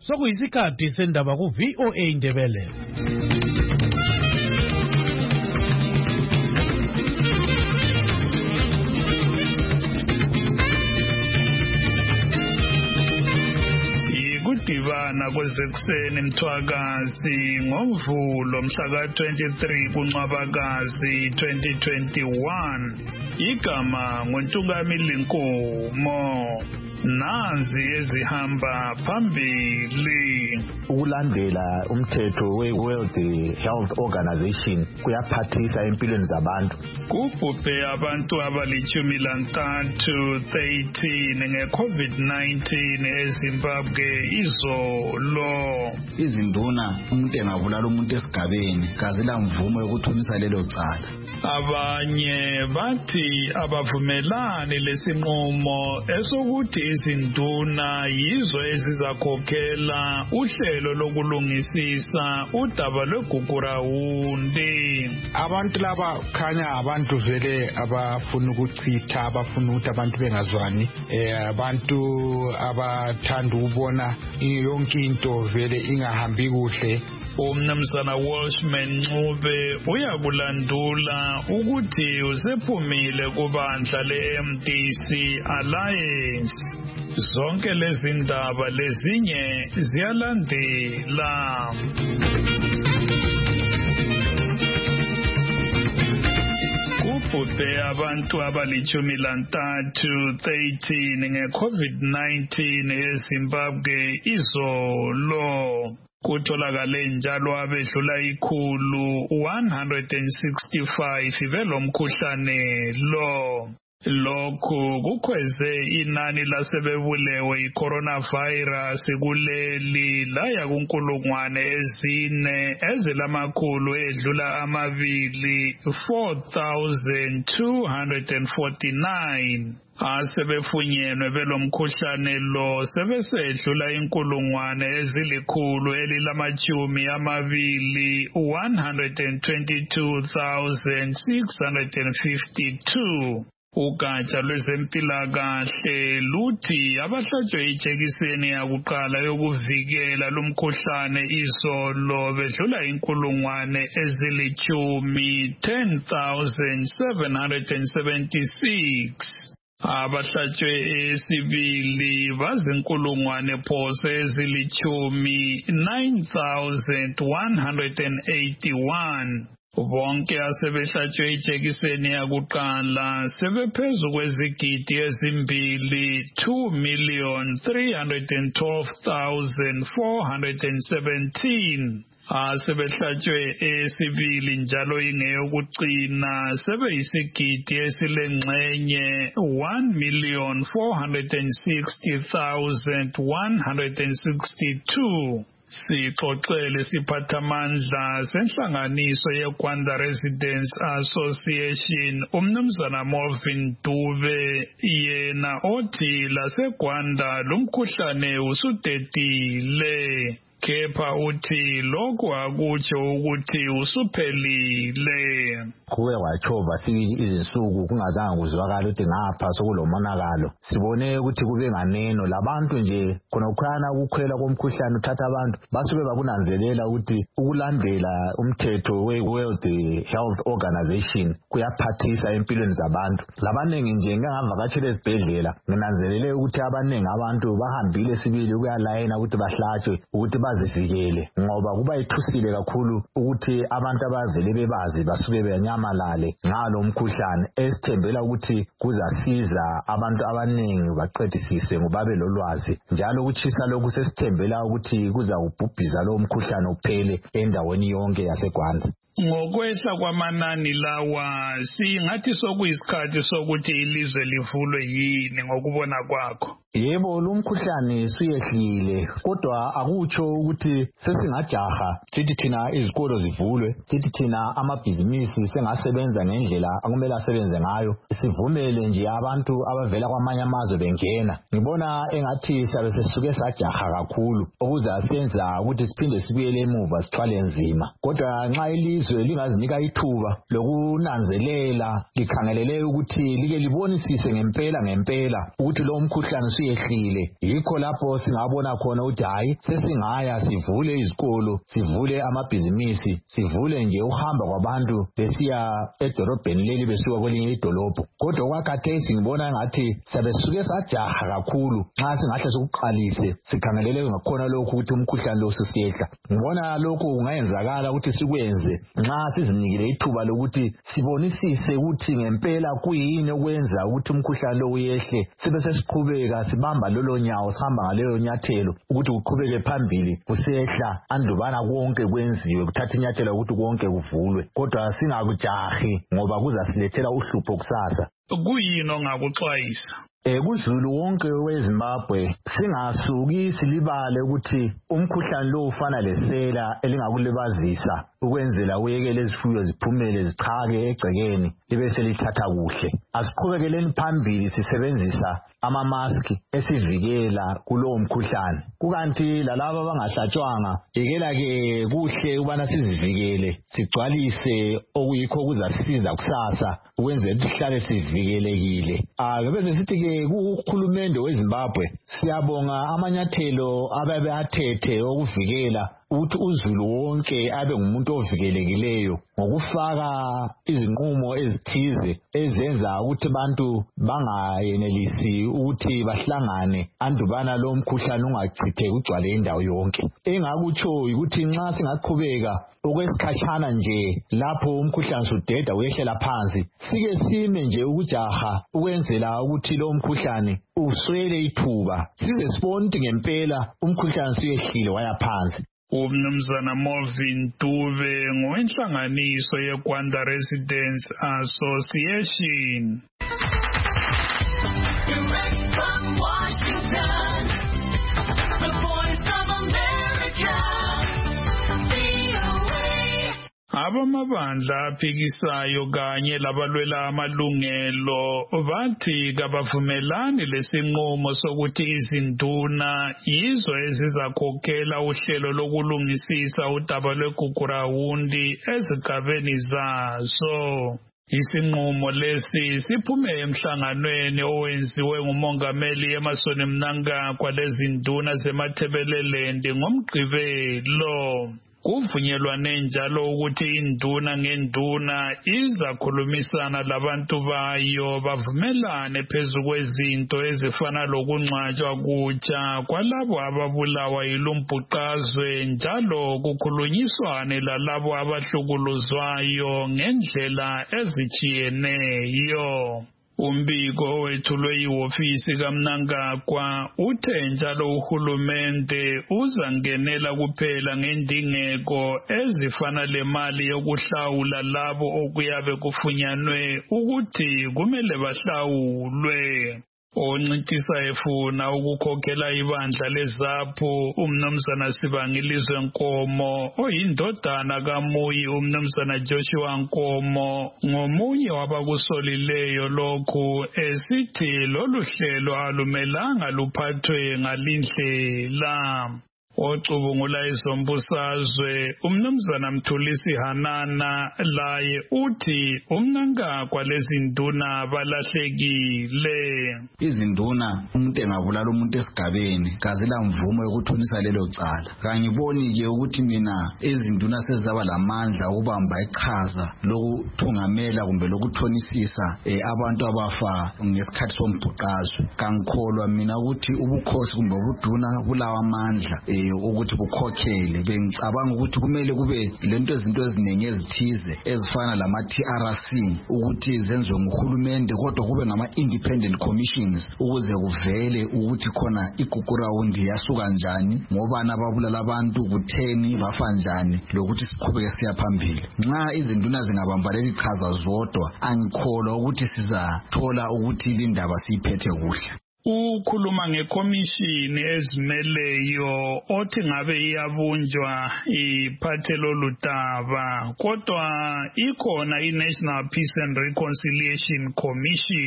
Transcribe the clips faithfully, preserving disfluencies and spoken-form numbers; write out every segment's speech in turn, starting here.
Sokuyisikhathi sendaba ku V O A Indebele. Ikudibana kwezekuseni Mthwakazi ngoMvulo mhla ka twenty-three kuNcwabakazi twenty twenty-one. Igama nguNtungamili Nkomo. Nanzi ezihamba phambili. Ukulandela umthetho we-World Health Organization kuyaphathisa empilweni zabantu. Kubhubhe abantu abalitshumi lantathu thirteen nge-COVID nineteen eZimbabwe izolo. Izinduna umuntu engabulala umuntu esigabeni kazila mvumo yokuthumisa lelo cala. Abanye bathi abavumelani lesinqumo esokuthi izinduna yizo ezizakhokhela uhlelo lokulungisisa udaba lwegugurawundi. Abantu laba khanya abantu vele abafuna ukuchitha, abafuna ukuthi abantu bengazwani, eh abantu abathanda ukubona yonke into vele ingahambi kuhle. Umnumzana Walshman Ncube uyakulandula ukuthi usephumile kubandla le-M D C Alliance. Zonke lezi ndaba lezinye ziyalandela. Kubhubhe abantu abalitshumi lantathu thirteen nge-COVID nineteen eZimbabwe izolo. Kutholakale njalo abedlula ikhulu one hundred sixty-five velomkhuhlane lo. Lokhu kukhweze inani lasebebulewe i-coronavirus kuleli laya kunkulungwane ezine ezilamakhulu edlula amabili four thousand two hundred forty-nine. Asebefunyenwe belomkhuhlane lo sebesedlula inkulungwane ezilikhulu elilamachumi amabili one hundred twenty-two thousand six hundred fifty-two. Ugatsha lwezempilakahle luthi abahlatshwe ijekiseni yakuqala yokuvikela lumkhuhlane izolo bedlula inkulungwane ezilichumi ten thousand seven hundred seventy-six. Abahlatshwe esibili bazinkulungwane phose ezilichumi nine thousand one hundred eighty-one. Bonke asebehlatshwe ijekiseni yakuqala sebephezu kwezigidi ezimbili two million three hundred twelve thousand four hundred seventeen. Asebehlatshwe esibili njalo ingeyokucina sebeyisigidi esilengxenye one million four hundred sixty thousand one hundred sixty-two. Sixoxele siphathamandla senhlanganiso yeGwanda Residents Association umnumzana Morvin Dube yena othi laseGwanda lumkhuhlane usudedile. Kepha uthi lokhu akutsho ukuthi usuphelile. Kuwe wachova izinsuku kungazange kuzwakala ukuthi ngapha sokulomonakalo. Sibone ukuthi kube nganeno labantu nje khona ukhana ukukhwela komkhuhlane uthatha abantu basuke bakunanzelela ukuthi ukulandela umthetho we-World Health Organization kuyaphathisa empilweni zabantu. Labanengi nje ngangavakatshela esibhedlela nginanzelele ukuthi abanengi abantu bahambile sibili ukuyalayina ukuthi bahlatshwe ukuthi bazivikele ngoba kuba ithusile kakhulu ukuthi abantu abavele bebazi basuke benyamalale ngalo umkhuhlane esithembela ukuthi kuzasiza abantu abanengi baqedisise ngoba belolwazi njalo ukuchisa lokhu sesithembela ukuthi kuza kubhubhiza lo mkhuhlane uphele endaweni yonke yaseGwanda. Ngokwehla kwamanani lawa singathi sokuyisikhathi sokuthi ilizwe livulwe yini ngokubona kwakho? Yebo lumkhuhlane suyehlile kodwa akutsho ukuthi sesingajaha sithi thina izikolo zivulwe, sithi thina amabhizinisi sengasebenza ngendlela akumele asebenze ngayo, sivumele nje abantu abavela kwamanye amazwe bengena. Ngibona engathi sabe sesisuke sajaha kakhulu okuza senza ukuthi siphinde sibuyele emuva sithwale nzima. Kodwa nxa ilizwe lingazinika ithuba lokunanzelela likhangelele ukuthi like libonisise ngempela ngempela ukuthi lo mkhuhlane usuyehlile. Yikho lapho singabona khona ukuthi hayi sesingaya sivule izikolo, sivule amabhizinisi, sivule nje uhamba kwabantu besiya edolobheni leli besuka kwelinye idolobho. Kodwa kwakhathesi ngibona ngathi sabesuke sajaha kakhulu nxa singahle sokuqalise sikhangelele ngakhona lokhu ukuthi umkhuhlane lo susiyehla. Ngibona lokhu kungayenzakala ukuthi sikwenze nxa sizinikile ithuba lokuthi sibonisise ukuthi ngempela kuyini okwenza ukuthi umkhuhlane lo uyehle, sibe sesiqhubeka sibamba lolo nyawo, sihamba ngaleyo nyathelo ukuthi kuqhubeke phambili kusehla andubana konke kwenziwe, kuthatha inyathelo ukuthi konke kuvulwe, kodwa singakujahi ngoba kuzasilethela uhlupho kusasa. Kuyini ongakuxwayisa? Eh kuzulu wonke weZimbabwe singasuki silibale ukuthi umkhuhlane lo ufana lesela elingakulibazisa ukwenzela uyekele izifuyo ziphumele zichake egcekeni libe selithatha kuhle. Asiqhubekeleni phambili sisebenzisa ama-mask esivikela kulowo mkhuhlane. Kukanti lalabo abangahlatshwanga yekela ke kuhle ubana sizivikele, sigcwalise okuyikho kuzasisiza kusasa ukwenzela ukuthi sihlale sivikelekile. Ah bese sithi ke kuhulumende weZimbabwe siyabonga amanyathelo ababe athethe okuvikela ukuthi uzulu wonke abe ngumuntu ovikelekileyo ngokufaka izinqumo ezithize ezenza ukuthi abantu bangayenelisi ukuthi bahlangane andubana lo mkhuhlane ungachitheki ugcwale indawo yonke. Engakutsho ukuthi nxa singaqhubeka okwesikhatshana nje lapho umkhuhlane sudeda uyehlela phansi, sike sime nje ukujaha ukwenzela ukuthi lo mkhuhlane uswele ithuba, size sibone ukuthi ngempela umkhuhlane suyehlile waya phansi. Umnumzana Movin Dube ngowenhlanganiso yeGwanda Residents Association. Direct from Washington, the Voice of America, V O A. Abamabandla aphikisayo kanye labalwela amalungelo bathi kabavumelani lesinqumo sokuthi izinduna yizo ezizakhokhela uhlelo lokulungisisa udaba lweGugurawundi ezigabeni zazo. Isinqumo lesi siphume emhlanganweni owenziwe ngumongameli Emmerson Mnangagwa lezinduna zeMathebelelendi ngoMgqibelo. Kuvunyelwane njalo ukuthi induna ngenduna izakhulumisana labantu bayo bavumelane phezu kwezinto ezifana lokungcwatshwa kutsha kwalabo ababulawa yilumbhuqazwe, njalo kukhulunyiswane lalabo abahlukuluzwayo ngendlela ezitshiyeneyo. Umbiko wethulwe ihofisi kaMnangagwa uthe njalo uhulumende uzangenela kuphela ngendingeko ezifana lemali yokuhlawula labo okuyabe kufunyanwe ukuthi kumele bahlawulwe. Oncintisa efuna ukukhokhela ibandla lezapho umnumzana Sibangilizwe Nkomo oyindodana kaMuyi umnumzana Joshua Nkomo ngomunye wabakusolileyo lokhu esithi lolu hlelo alumelanga luphathwe ngalindlela. Ocubungula izombusazwe umnumzana Mthulisi Hanana laye uthi uMnangagwa lezinduna balahlekile. Izinduna umuntu engabulala umuntu esigabeni kazila mvumo yokuthonisa lelo cala. Kangiboni ke ukuthi mina izinduna sezaba lamandla ukubamba iqhaza lokuthungamela kumbe lokuthonisisa eh, abantu abafa ngesikhathi sombhuqazwe. Kangikholwa mina ukuthi ubukhosi kumbe ubuduna bulawa amandla eh, ukuthi bukhokhele. Bengicabanga ukuthi kumele kube lento ezinto eziningi ezithize ezifana lama T R C ukuthi zenziwe nguhulumende, kodwa kube ngama independent commissions ukuze kuvele ukuthi khona iGugurawundi yasuka njani, ngobani ababulala abantu, kutheni bafa njani, lokuthi siqhubeke siya phambili. Nxa izinduna zingabambalela iqhaza zodwa angikholwa ukuthi sizathola ukuthi indaba siyiphethe kuhle. Ukhuluma ngekomishini ezimeleyo othi ngabe iyabunjwa iphathe lolu daba, kodwa ikhona i-National Peace and Reconciliation Commission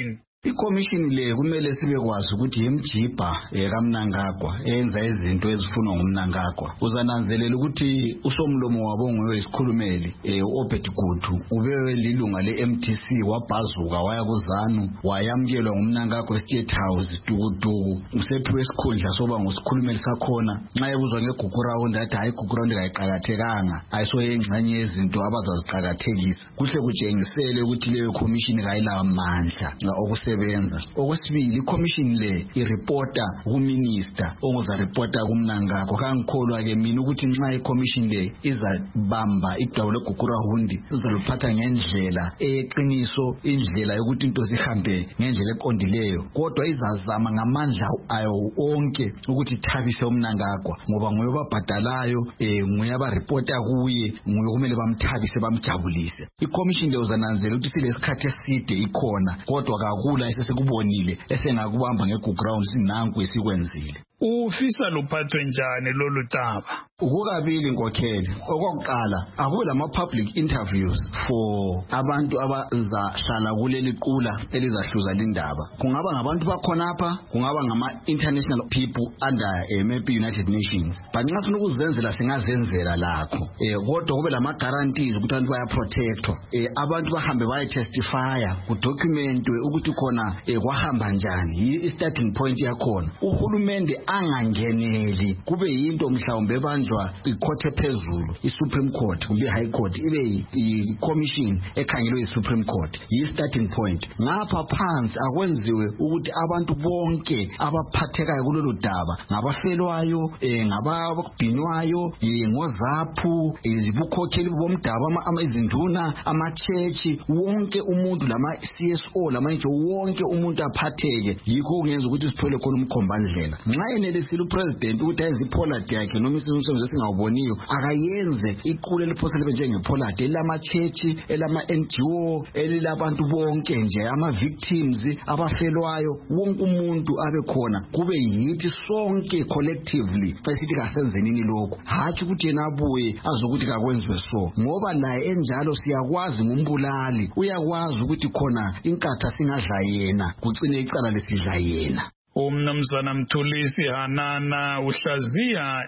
ikomishini le kumele sibe kwazi ukuthi imjibha ekamnangagwa enza izinto ezifunwa ngumnangagwa. Uzananzelela ukuthi usomlomo wabo nguye isikhulumeli uObed Gutu ubewe lilunga le-M T C wabhazuka waya kuZANU wayamkelwa ngumnangagwa eState House dukuduku usephiwe isikhundla soba ngusikhulumeli sakhona. Nxa ebuzwa ngeGugu Round athi hayi iGugu Round kayiqakathekanga ayisoyengxenye yezinto abazaziqakathekisa. Kuhle kutshengisele ukuthi leyo commission kayila amandla okusebenza. Okwesibili ikomishini le ireporta kuminister ongoza reporta kumnangagwa. Kangikholwa ke mina ukuthi nxa ikomishini le izabamba igdawo leGugu Round izaluphatha ngendlela eqiniso indlela yokuthi into sihambe ngendlela eqondileyo, kodwa izazama ngamandla ayo onke ukuthi ithabise umnangagwa ngoba nguye babhadalayo eh nguye abareporta kuye nguye kumele bamthabise bamjabulise. Ikomishini le uzananzela ukuthi silesikhathi eside ikhona kodwa kakula esesekubonile esengakubamba ngeGugu Round sinanku esikwenzile. Ufisa luphathwe njani lolu daba? Ukukabili inkokheli. Okokuqala akube lama public interviews for abantu abazahlala kuleli qula elizahluza lindaba. Kungaba ngabantu bakhonapha, kungaba ngama international people under eh, maybe United Nations. But nxa sifuna ukuzenzela singazenzela lakho. Eh kodwa kube lama guarantees ukuthi abantu baya protectwa. Eh abantu bahambe baye testify ku documentwe ukuthi khona eh kwahamba njani, i starting point yakhona. Uhulumende angangeneli kube yinto mhlawumbe banjwa icourt ephezulu iSupreme Court kumbe iHigh Court ibe iCommission ekhangelwe iSupreme Court yi starting point. Ngapha phansi akwenziwe ukuthi abantu bonke abaphathekayo kulolu daba ngabafelwayo eh ngababhinwayo ngozaphu izibukhokheli bomdaba ama izinduna amachechi wonke umuntu lama C S O lama nje wonke umuntu aphatheke yikho kungenza ukuthi sithole khona umkhombandlela. Nxa enelesile upresident ukuthi ayenze ipolati yakhe noma isinsemzo esingawuboniyo akayenze iqule liphosele njengepolati elamachechi elama N G O elilabantu bonke nje ama victims abafelwayo wonke umuntu abe khona kube yithi sonke collectively besithi kasenzenini lokho hathi ukuthi yena abuye azokuthi kakwenzwe so ngoba naye enjalo siyakwazi ngumbulali uyakwazi ukuthi khona inkatha singadla yena kucine icala lesidla yena. Umnumzana Mthulisi Hanana uhlaziya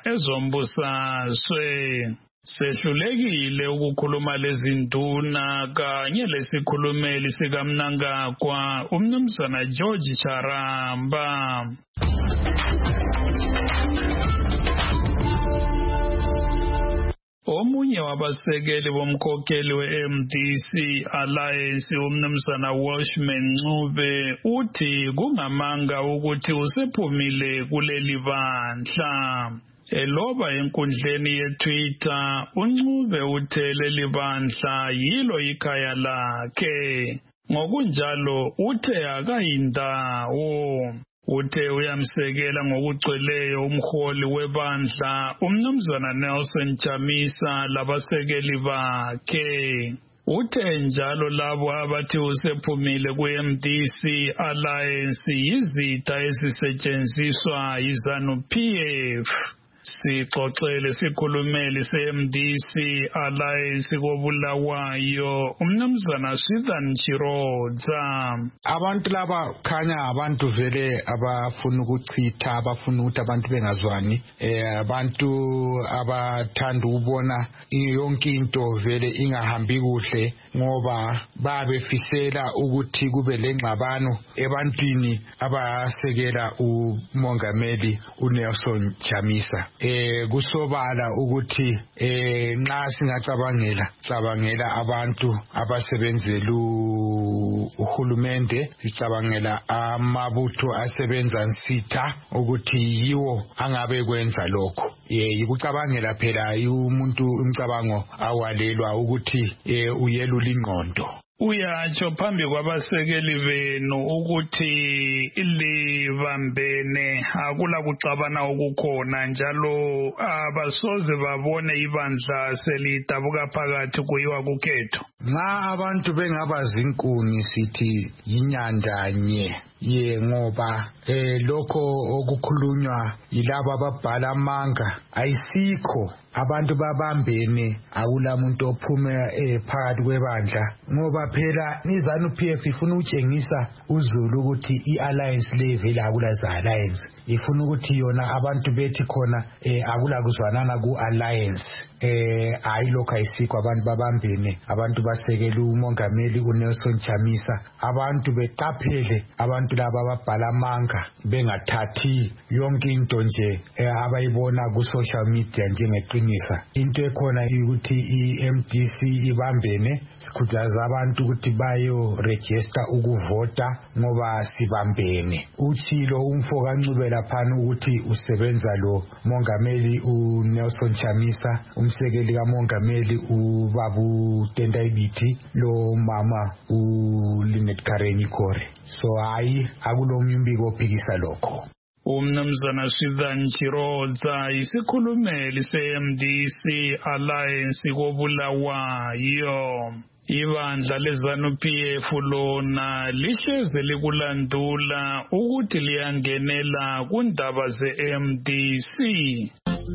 ezombusazwe sehlulekile ukukhuluma lezinduna kanye lesikhulumeli sikamnangagwa umnumzana George Charamba. Omunye wabasekeli bomkhokheli we-M D C Alliance umnumzana Washman Ncube uthi kungamanga ukuthi usephumile kuleli bandla. Eloba enkundleni yeTwitter uNcube uthe leli bandla yilo ikhaya lakhe. Ngokunjalo uthe akayindawo. Uthe uyamsekela ngokugcweleyo umholi webandla umnumzana Nelson Chamisa labasekeli bakhe. Uthe njalo labo abathi usephumile ku-M D C Alliance yizitha ezisetshenziswa yiZANU P F. Sixoxele sikhulumeli se-M D C Alliance kobulawayo umnumzana Swithan Chirodza. Abantu laba khanya abantu vele abafuna ukuchitha abafuna ukuthi abantu bengazwani eh abantu abathanda ukubona yonke into vele ingahambi kuhle ngoba babefisela ukuthi kube lengxabano ebantwini abasekela umongameli uNelson Chamisa. Eh kusobala ukuthi eh nxa singacabangela cabangela abantu abasebenzela uhulumende sicabangela amabutho asebenza nsitha ukuthi yiwo angabe kwenza lokho. Eh yikucabangela phela umuntu umcabango awalelwa ukuthi eh uyelula ingqondo. Uyatsho phambi kwabasekeli benu ukuthi libambene akula kuxabana okukhona njalo abasoze babone ibandla selidabuka phakathi kuyiwa kukhetho. Nxa abantu bengabazinkuni sithi yinyandanye ye ngoba eh lokho okukhulunywa yilabo ababhala amanga ayisikho abantu babambene akulamuntu ophume eh phakathi kwebandla ngoba phela iZANU P F ifuna ukutshengisa uZulu ukuthi ialliance level akulaza alliance ifuna ukuthi yona abantu bethi khona eh akula kuzwanana ku alliance eh ayi lokho ayisikho abantu babambene abantu basekela umongameli uNelson Chamisa abantu beqaphele abantu laba ababhala amanga bengathathi yonke into nje abayibona ku social media njengeqinisa into ekhona ukuthi iM D C ibambene sikhuthaza abantu ukuthi bayo register ukuvota ngoba sibambene uchilo umfo kaNcubela phana ukuthi usebenza lo mongameli uNelson Chamisa umsekeli kamongameli ubabu Tendayibiti lo mama uLynette Kareni Kore so hayi akulomnye umbiko ophikisa lokho. Umnumzana Swithan Chirodza isikhulumeli se-M D C Alliance koBulawayo. Ibandla leZANU P F lona lihleze likulandula ukuthi liyangenela kundaba ze-M D C.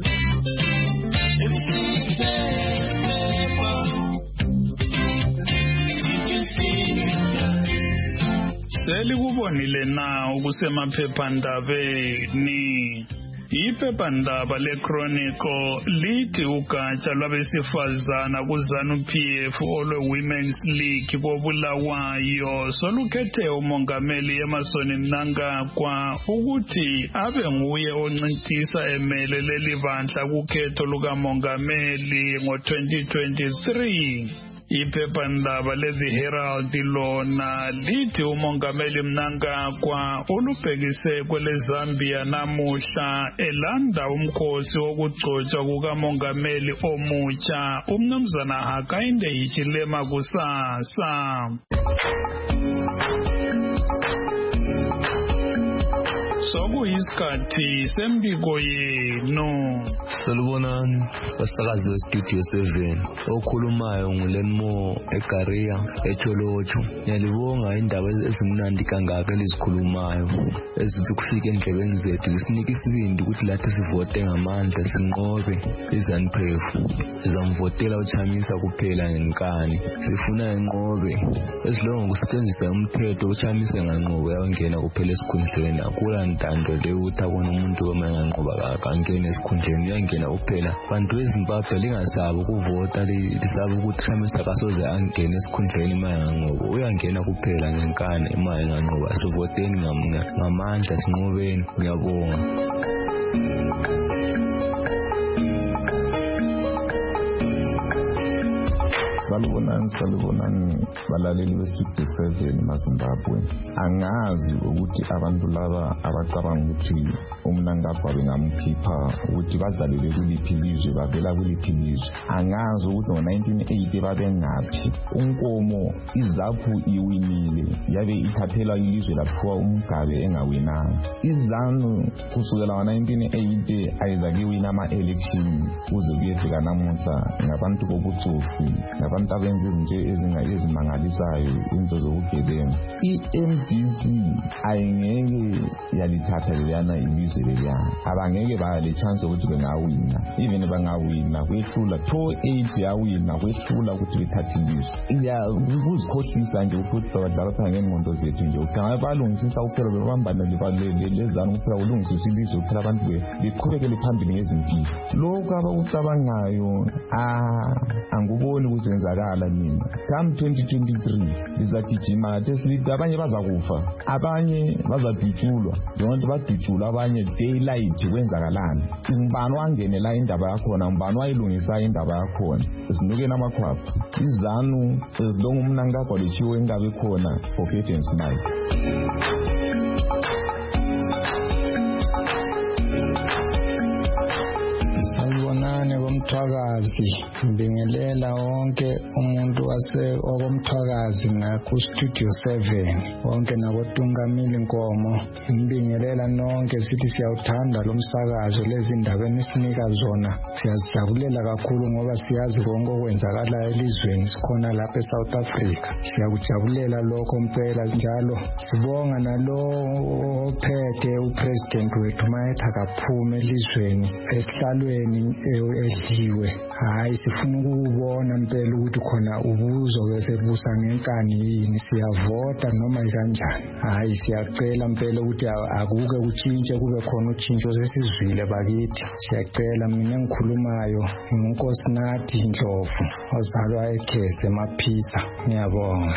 Selikubonile na ukusemaphephandabeni. Iphephandaba leChronicle lithi ugatsha lwabesifazana kuZANU P F olwe-Women's League koBulawayo solukhethe umongameli Emmerson Mnangagwa ukuthi abe nguye oncintisa emele leli bandla kukhetho lukamongameli ngo-twenty twenty-three. Iphephandaba le-The Herald lona lithi umongameli Mnangagwa ulubhekise kweleZambia namuhla elanda umkhosi wokugcotshwa kukamongameli omutsha umnumzana Hakainde Hichilema kusasa. Sokuyisikhathi sembiko yenu. Salubonani basakazi westudio seven okhulumayo nguLenmo eGaria eTholotsho. Ngiyalibonga indaba ezimnandi kangaka lezikhulumayo ezithi kufike endlebeni zethu zisinike isibindi ukuthi lathi sivote ngamandla sinqobe iZANU P F. Sizamvotela uChamisa kuphela ngenkani sifuna inqobe esilongo kusetshenziswa umthetho uChamisa nganqobe yangena kuphela esikhundleni akula ntando le ukuthi akona umuntu omanganqoba kangena esikhundleni yangena kuphela bantu beZimbabwe lingasaba ukuvota lisaba ukuthi Chamisa kasoze angene esikhundleni mayanganqoba uyangena kuphela ngenkani mayanganqoba sivoteni ngamandla sinqobeni. Ngiyabonga. Salubonani salubonani balaleli bestudio seven maZimbabwe. Angazi ukuthi abantu laba abacabanga ukuthi uMnangagwa bengamkhipha ukuthi bazalele kuliphi ilizwe bavela kuliphi ilizwe. Angazi ukuthi ngo-nineteen eighty babengaphi. Unkomo iZAPU iwinile yabe ithathela ilizwe laphiwa uMgabe engawinanga. iZANU kusukela ngo-nineteen eighty ayizake wina ama-election kuze kuyefika namuhla ngabantu bobutsofi ngabantu abenza izinto ezimangalisayo into zobugebengu. I-M D C ayingeke yalithatha leliyana ilizwe leliyana abangeke bale chance ukuthi bengawina even bangawina kwehlula two eight yawina kwehlula ukuthi bethathe ilizwe ya ukuzikhohlisa nje ukuthi badlala phela ngengqondo zethu nje ukanga balungisisa ukuphela bebambana leZANU kuphela ulungisisa ilizwe kuphela abantu beqhubekele phambili ngezimpilo. Lokho abakucabangayo ah anguboni ukuzenzakala mina. Come twenty twenty-three lizagijima tesilithi abanye bazakufa abanye bazadutshulwa zonke badutshulwa abanye daylight kwenzakalani umbani wangene la indaba yakhona umbani wayilungisa indaba yakhona sinukena amakhwapha iZANU ezilonga uMnangagwa lechiwe engabe khona forget and smile. Salubonani wakomthwakazi ngibingelela wonke umuntu wase wakomthwakazi ngaku Studio seven wonke nabotungamili Nkomo ngibingelela nonke sithi siyawuthanda lo msakazo lezi ndaba esinika zona siyazijabulela kakhulu ngoba siyazi konke okwenzakala elizweni sikhona lapha eSouth Africa siyakujabulela lokho mpela njalo sibonga nalo ophethe upresident wethu mayetha kaphume elizweni esihlalweni edliwe hayi sifuna ukubona mpela ukuthi khona ubuzo bese busa ngenkani yini siyavota noma kanjani hayi siyacela mpela ukuthi akuke utshintshe kube khona utshintsho sesizwile bakithi siyacela mina engikhulumayo uNkosinathi Ndlovu ozalwa eKhese eMaphisa ngiyabonga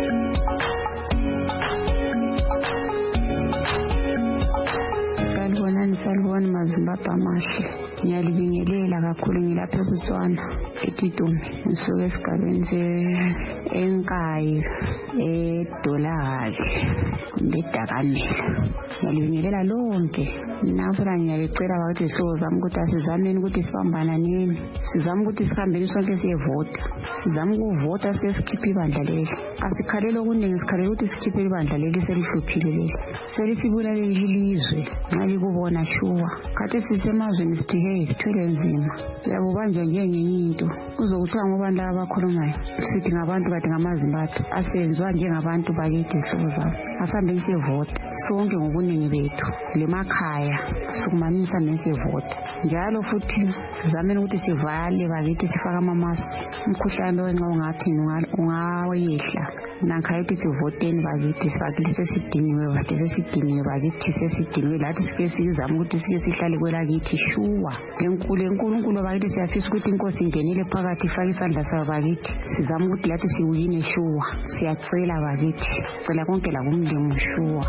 Salibona Mazimbabwe amahle ngiyalibingelela kakhulu ngilapha eBotswana eTitumi ngisuka esigabeni se-Enkayi eDolahali ngeDakamela ngiyalibingelela lonke nafuna ngiyalicela bakuthi zihlobo zami ukuthi asizameni ukuthi sibambananeni sizame ukuthi sihambeni sonke siyevota sizame ukuvota sesikhiphe ibandla leli asikhalele okuningi sikhalele ukuthi sikhiphe ibandla leli selihluphile leli selisibulale ilizwe nxa likubona shuwa khathi sisemazweni siphike sithwele nzima siyabubanjwa njengenye into kuzokuthiwa ngobani laba abakhulumayo sithi ngabantu kade ngamaZimbabwe asenziwa njengabantu bakithi zihlobo zami asihambeni siyevota sonke ngobuningi bethu lemakhaya sukumanisa nesivota njalo futhi sizameni ukuthi sivale bakithi sifaka amamaski umkhuhlane wenxa ungathi ungawehla nangayithi sivoteni bakithi sibakithi sesidiniwe bakithi sesidiniwe bakithi sesidiniwe lathi sike sizama ukuthi sike sihlale kwelakithi shuwa lenkulu enkulunkulu bakithi siyafisa ukuthi inkosi ingenile phakathi ifake isandla sayo bakithi sizama ukuthi lathi siwuyine shuwa siyacela bakithi cela konke la kumlimo shuwa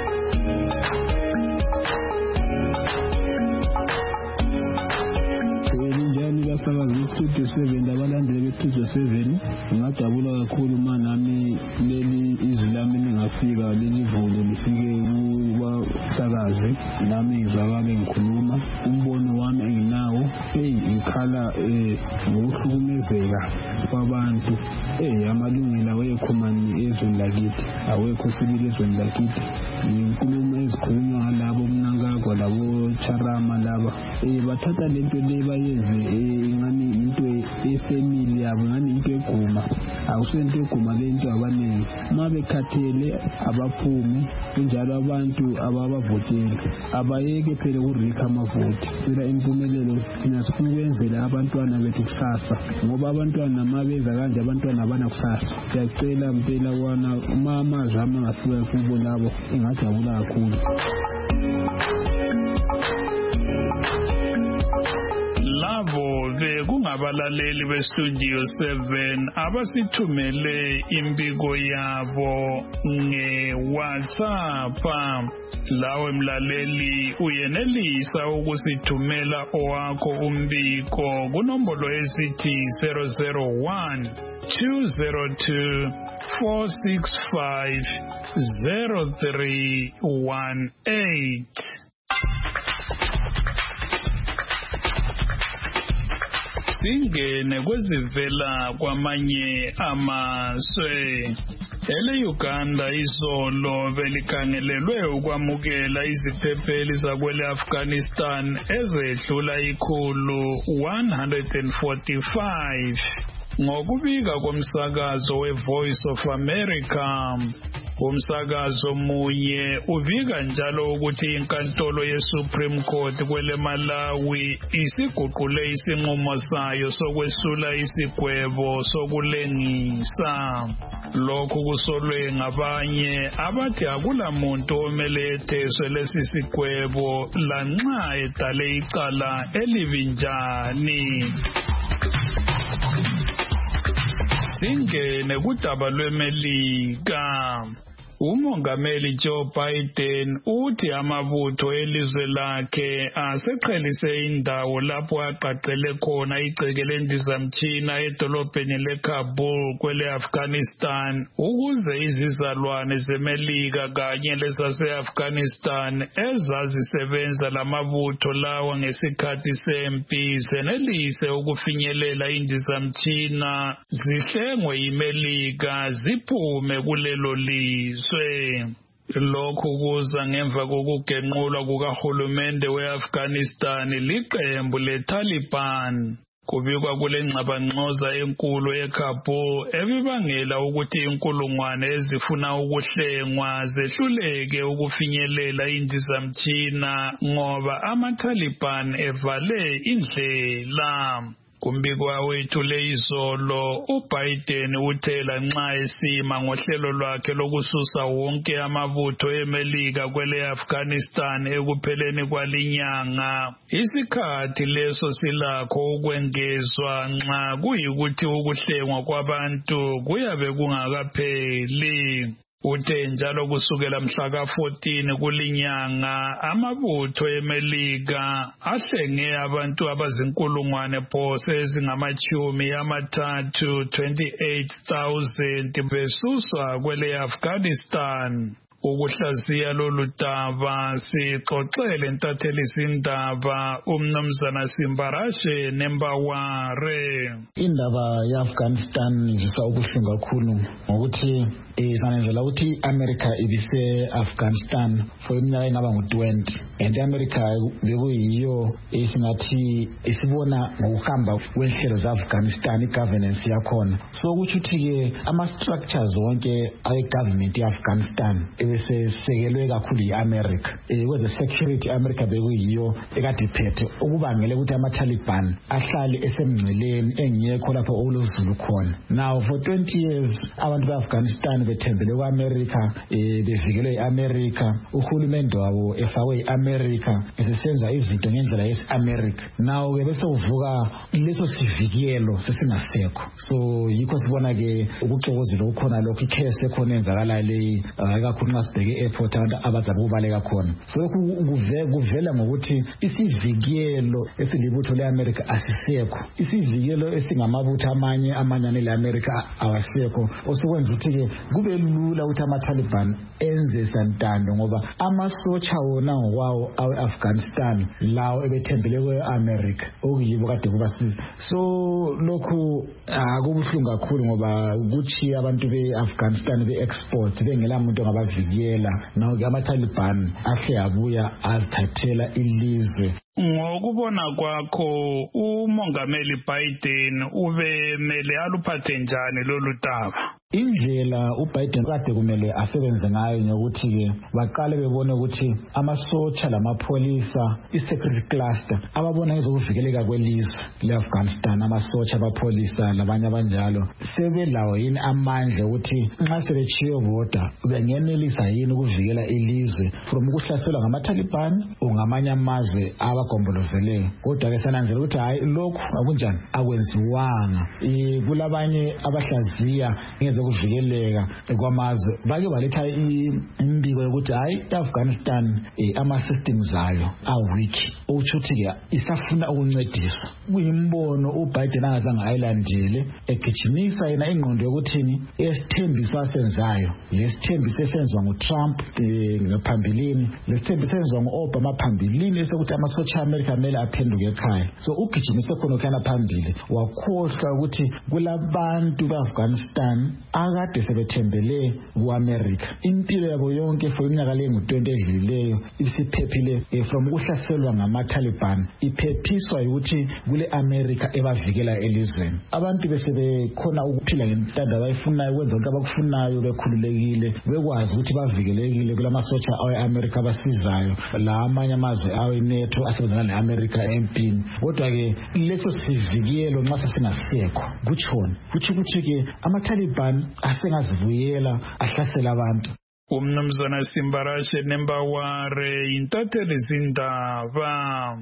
Studio seven abalandeli beStudio seven ngajabula kakhulu manami leli izwi lami lingafika lelivule lifike kubasakazi nami ngizakale ngikhuluma umbono wami enginawo hey ngikhala ngokuhlukumezeka kwabantu hey amalungelo awekho mani ezweni lakithi awekho sibili ezweni lakithi inkulumo ezikhulunywa ngalabo mnangagwa labo Charama laba eh bathatha lento le bayenze ngani into efamily yabo ngani into eguma awusento eguma lento abaningi mabe khathele abaphumi kunjalo abantu ababavotela abayeke phela ukurika amavoti phela impumelelo sina sikwenzela abantwana bethu kusasa ngoba abantwana mabeza kanje abantwana abana kusasa siyacela mpela wana mama zama ngasuka kubo labo engajabula kakhulu labo bekungabalaleli beStudio seven abasithumele impiko yabo nge-WhatsApp lawe mlaleli uyenelisa ukusithumela owakho umbiko kunombolo esithi zero zero one two zero two four six five zero three one eight. Singene kwezivela kwamanye amazwe. Ele-Uganda izolo belikhangelelwe ukwamukela iziphepheli zakwele Afghanistan ezedlula ikhulu one hundred forty-five. Ngokubika komsakazo we-Voice of America, umsakazo munye ubika njalo ukuthi inkantolo ye-Supreme Court kwele Malawi isiguqule isinqumo sayo sokwesula isigwebo sokulengisa. Lokhu kusolwe ngabanye abathi akula muntu omele etheswe lesi sigwebo lanxa edale icala elivinjani. Singene kudaba lweMelika. Umongameli Joe Biden uthi amabutho elizwe lakhe aseqhelise indawo lapho aqaqele khona igceke lendizamtshina edolobheni leKabul kwele Afghanistan ukuze izizalwane zeMelika kanye lezase-Afghanistan ezazisebenza lamabutho lawa ngesikhathi sempi zenelise ukufinyelela indizamtshina zihlengwe yiMelika ziphume kulelo lizwe. Lokhu kuza ngemva kokugenqulwa kukahulumende we-Afghanistan liqembu le-Taliban. Kubikwa kule ngxabangxoza enkulu eKabul ebibangela ukuthi inkulungwane ezifuna ukuhlengwa zehluleke ukufinyelela indizamtshina ngoba ama-Taliban evale indlela. Kumbikwa wethu leyizolo uBiden uthe lanxa esima ngohlelo lwakhe lokususa wonke amabutho eMelika kwele Afghanistan ekupheleni kwalinyanga isikhathi leso silakho ukwengezwa nxa kuyikuthi ukuhlengwa kwabantu kuyabe kungakapheli. Uthe njalo kusukela mhla ka fourteen kulinyanga amabutho eMelika ahlenge abantu abazinkulungwane phose ezingamachumi amathathu twenty-eight thousand besuswa kwele Afghanistan. Ukuhlaziya lolu daba sixoxele ntathelizindaba umnumzana Simbarashe Nembaware. Indaba ye-Afghanistan izisa ubuhlungu kakhulu ngokuthi izanenzela ukuthi America ibise Afghanistan for iminyaka engaba ngu-twenty and America bekuyiyo esingathi isibona ngokuhamba kwenhlelo ze-Afghanistan i-governance yakhona. So kutsho ukuthi-ke ama-structures wonke awe-government ye-Afghanistan sesekelwe kakhulu yi-America. Kweze security America bekuyiyo ekade iphethe okubangele ukuthi ama-Taliban ahlale esemngceleni engekho lapho okulozulu khona. Now for twenty years abantu be-Afghanistan bethembele ku-America, bevikelwe yi-America, uhulumende wabo efakwe yi-America, esesenza izinto ngendlela yesi-America. Now-ke bese uvuka leso sivikelo sesingasekho. So yikho sibona-ke ukuxokozela ukukhona lokhu ikhesi ekhona enzakalayo leyi kakhulu nxa sibheke e-airport abantu abazabe kubaleka khona. So kuvela ngokuthi isivikelo esilibutho le-America asisekho. Isivikelo esingamabutho amanye amanyane le-America awasekho. Osekwenza ukuthi-ke kube lula ukuthi ama-Taliban enze santando ngoba amasotsha wona ngokwawo awe-Afghanistan lawo ebethembele kwe-America okuyibo kade kubasiza. So lokhu akubuhlungu kakhulu ngoba kuchiya abantu be-Afghanistan be-export bengela muntu ongabavikela. Nawo-ke ama-Taliban ahle abuya azithathela ilizwe. Ngokubona kwakho umongameli Biden ubemele aluphathe njani lolu daba? Indlela uBiden kade kumele asebenze ngayo ngokuthi-ke baqale bebone ukuthi amasotsha lamapholisa i-security cluster ababona ngezokuvikeleka kwelizwe le-Afghanistan, amasotsha amapholisa labanye abanjalo sebelawo yini amandla ukuthi nxa sebechiyo boda bengenelisa yini ukuvikela ilizwe from ukuhlaselwa ngama-Taliban ungamanye amazwe abagombolozeleyo. Kodwa-ke sananzela ukuthi hayi lokhu akunjani akwenziwanga. Kulabanye abahlaziya ngezokuvikeleka kwamazwe bake baletha imbiko yokuthi hayi i-Afghanistan ama-systems ayo aweak, okutsho ukuthi-ke isafuna ukuncediswa. Kuyimbono uBiden angazange ayilandele egijimisa yena ingqondo yokuthini esithembiso asenzayo lesithembiso esenzwa nguTrump ngaphambilini, lesithembiso esenzwa ngu-Obama phambilini esokuthi amasotsha e-America kumele aphenduke ekhaya. So ugijimise khona khona phambili wakhohlwa ukuthi kulabantu be-Afghanistan akade sebethembele ku-America. Impilo yabo yonke for iminyaka lengu-twenty edlulileyo isiphephile from ukuhlaselwa ngama-Taliban, iphephiswa ukuthi kule America ebavikela elizweni. Abantu besebekhona ukuphila ngenhlanhla abayifunayo, ukwenza into abakufunayo bekhululekile, bekwazi ukuthi bavikelekile kulamasotsha awe-America abasizayo la amanye amazwe awe-NATO asebenzana ne-America empini. Kodwa-ke leso sivikelo nxa sesingasekho kutshona kutsho ukuthi-ke ama-Taliban asengazivuyela ahlasela abantu. Umnumzana Simbarashe Nembaware intathelizindaba.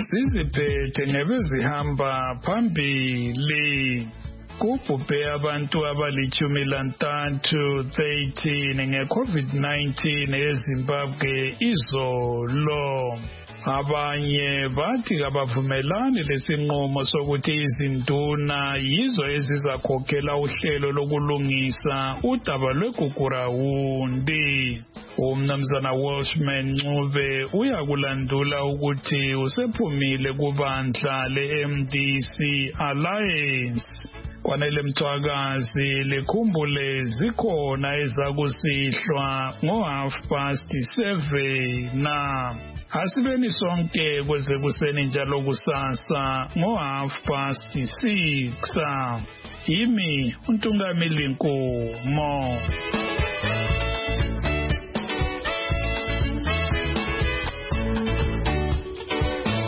ziziphethe nebezihamba phambili. Kubhubhe abantu abalichumi lantathu thirteen nge-COVID nineteen eZimbabwe izolo. Abanye bathi kabavumelani lesinqumo sokuthi izinduna yizo ezizakhokhela uhlelo lokulungisa udaba lwegugurawundi. Umnumzana Welshman Ncube uyakulandula ukuthi usephumile kubandla le-M D C Alliance. Kwanele Mthwakazi likhumbule zikhona ezakusihlwa ngo half past seven na asibeni sonke kweze kuseni njalo kusasa ngo half past six. Yimi uNtungameli Nkomo.